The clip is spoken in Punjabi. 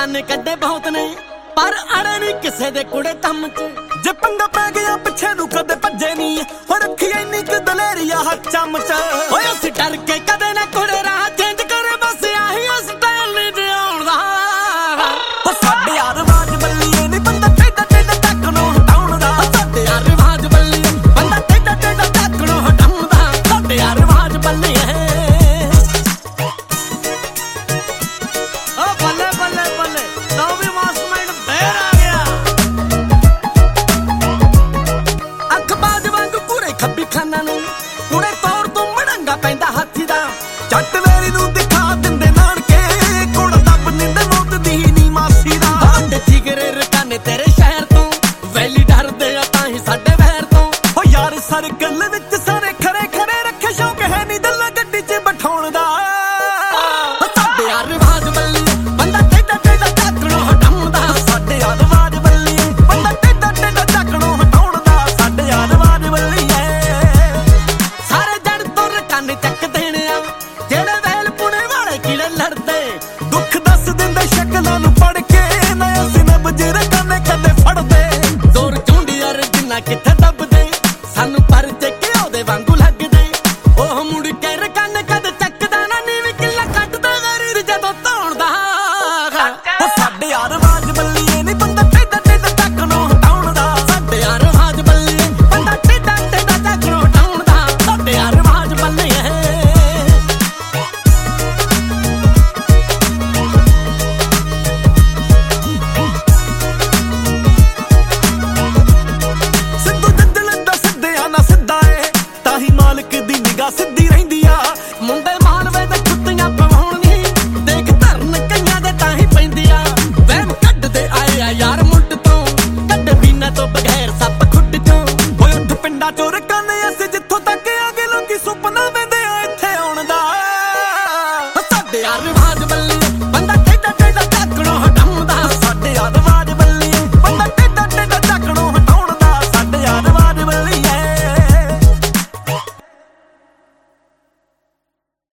ਰਕਾਨੇ ਕੱਢੇ ਬਹੁਤ ਨੇ ਪਰ ਅੜੇ ਨਹੀਂ ਕਿਸੇ ਦੇ ਕੁੜੇ ਕੰਮ ਚ। ਜੇ ਪੰਗਾ ਪੈ ਗਿਆ ਪਿੱਛੇ ਨੂੰ ਕਦੇ ਭੱਜੇ ਨਹੀਂ ਹੋ ਰੱਖੀ ਇੰਨੀ ਕਿ ਦਲੇਰੀਆ ਹੱਥ ਚਮਚ। ਓਏ ਅਸੀਂ ਡਰ ਕੇ ਕਦੇ ਨਾ ਕੁੜੇ ਰਾਹ ਚੇਂਜ ਕਰੇ ਬਸ ਆਹੀ ਸਟਾਈਲ ਨਹੀਂ ਜਿਉਣ ਦਾ। ਉਹ ਸਾਡੇ ਯਾਰ ਆਵਾਜ਼ ਬੱਲੀਏ ਨਹੀਂ ਬੰਦਾ ਟੇਡਾ ਟੇਡਾ ਤੱਕ ਨੂੰ ਹਟਾਉਣ ਦਾ। ਸਾਡੇ ਯਾਰ ਆਵਾਜ਼ ਬੱਲੀਏ ਬੰਦਾ ਟੇਡਾ ਟੇਡਾ ਤੱਕ ਨੂੰ ਹਟਾਉਣ ਦਾ। ਸਾਡੇ ਯਾਰ ਆਵਾਜ਼ ਬੱਲੀਏ ਓ ਬੱਲੇ ਬੱਲੇ ਬੱਲੇ ਲਓ ਵੀ ਮਾਸਟਰਮਾਈਂਡ ਫੇਰ ਆ ਗਿਆ। ਅੱਖ ਬਾਜ ਵਾਂਗੂ ਪੂਰੇ ਖੱਬੀ ਖਾਨਾ ਨੂੰ ਕੁੜੇ ਤੌਰ ਤੋਂ ਮੜੰਗਾ ਪੈਂਦਾ ਹਾਥੀ ਦਾ। ਜੱਟ ਵੇਰੀ ਨੂੰ ਦਿਖਾ ਦਿੰਦੇ ਨਾਨਕੇ ਕੁੜ ਦੱਬ ਨਿੰਦੇ ਮੌਤ ਦੀ ਨੀ ਮਾਸੀ ਦਾ। ਸਾਡੇ ਜਿਗਰੇ ਰਕਾਨੇ ਤੇਰੇ ਸ਼ਹਿਰ ਤੋਂ ਵੈਲੀ ਡਰਦੇ ਆ ਤਾਂ ਹੀ ਸਾਡੇ ਵਹਿਰ ਤੋਂ। ਓ ਯਾਰ ਸਰਕਲ ਵਿੱਚ ਸਾਰੇ ਖੜੇ ਖੜੇ ਰੱਖੇ ਸ਼ੌਕ ਹੈ ਨੀ ਦੱਲਾ ਗੱਡੀ 'ਚ ਬਿਠਾਉਣ ਦਾ। ਸਾਡੇ ਯਾਰ ਆਵਾਜ਼ ਬੱਲੀਏ ਬੰਦਾ ਟੇਡਾ ਟੇਡਾ ਤੱਕ ਨੂੰ ਹਟਾਉਣ ਦਾ। ਸਾਡੇ ਯਾਰ ਆਵਾਜ਼ ਬੱਲੀਏ ਬੰਦਾ ਟੇਡਾ ਟੇਡਾ ਤੱਕ ਨੂੰ ਹਟਾਉਣ ਦਾ। ਸਾਡੇ ਯਾਰ ਆਵਾਜ਼ ਬੱਲੀਏ ਸਾਰੇ ਜੜ ਤੋਂ ਰਕਾਨੇ ਚੱਕ ਦੇਣੇ ਆ ਜਿਹੜੇ ਵੈਲ ਪੁਣੇ ਵਾਲੇ ਕੀੜੇ ਲੜਦੇ। ਦੁੱਖ ਦੱਸ ਦਿੰਦੇ ਸ਼ਕਲਾਂ ਨੂੰ ਪੜ ਕੇ ਨਾ ਅਸੀਂ ਨਬਜ ਰਕਾਨੇ ਕਦੇ ਫੜਦੇ। ਜ਼ੋਰ ਚੁੰਡੀ ਯਾਰ ਜਿੰਨਾ ਕਿੱਥੇ ਦੱਬਦੇ ਸਾਨੂੰ ਪਰ ਚੱਕੇ ਉਹਦੇ ਵਾਂਗੂ ਲੱਗਦੇ। ਉਹ ਮੁੜ ਕੇ ਰਕਾਨੇ ਕਦੇ ਚੱਕਦਾ ਨਾ ਨੀਵੀਂ ਕਿੱਲਾ ਕੱਟਦਾ ਗਰੀਰ ਜਦੋਂ ਧੌਣ ਦਾ। ਉਹ ਸਾਡੇ ਯਾਰ ਆਵਾਜ਼ ਬੱਲੀਏ ਨਹੀਂ ਬੰਦਾ ਟੇਡਾ ਟੇਡਾ ਤੱਕ ਨੂੰ ਹਟਾਉਣ ਦਾ। ਸਾਡੇ ਯਾਰ ਆਵਾਜ਼ ਬੱਲੀਏ ਬੰਦਾ ਟੇਡਾ ਟੇਡਾ ਤੱਕ ਨੂੰ ਹਟਾਉਣ ਦਾ। ਸਾਡੇ ਯਾਰ ਆਵਾਜ਼ ਬੱਲੀਏ ਸਿੱਧੂ ਜੱਜਲ ਦਾ ਸਿੱਧਿਆਂ ਨਾ ਸਿੱਧਾ ਏ ਤਾਂ ਹੀ ਮਾਲਕ ਦੀ ਨਿਗਾਹ ਸਿੱਧੀ ਰਹਿੰਦੀ ਆ। ਮੁੰਡੇ ਮਾਲਵੇ ਦੇ ਕੁੱਤੀਆਂ ਪਵਾਉਣੀ ਦੇਖ ਧਰਨ ਕਈਆਂ ਦੇ ਤਾਂ ਹੀ ਪੈਂਦੀ ਆ। ਵਹਿਮ ਕੱਢਦੇ ਆਏ ਆ ਯਾਰ ਮੁੱਢ ਤੋਂ ਕੱਢ ਬਿਨਾਂ ਤੋਂ ਬਗੈਰ ਸੱਪ ਖੁੱਡ ਚੋਂ। ਓਏ ਉੱਠ ਪਿੰਡਾਂ ਚੋਂ ਰਕਾਨੇ ਅਸੀਂ ਜਿੱਥੋਂ ਤੱਕ ਆ ਗਏ ਲੋਕੀ ਸੁਪਨੇ